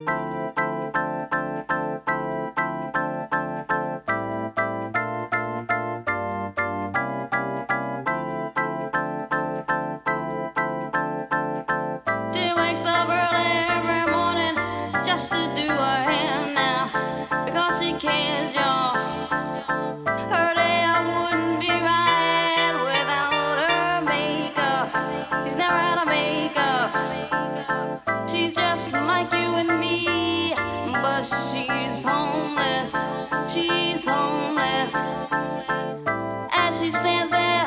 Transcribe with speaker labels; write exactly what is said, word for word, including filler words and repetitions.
Speaker 1: She wakes up early every morning just to do her hair now because she cares, y'all. Her day I wouldn't be right without her makeup. She's never had a makeup. She's just like you and me, but she's homeless. She's homeless. As she stands there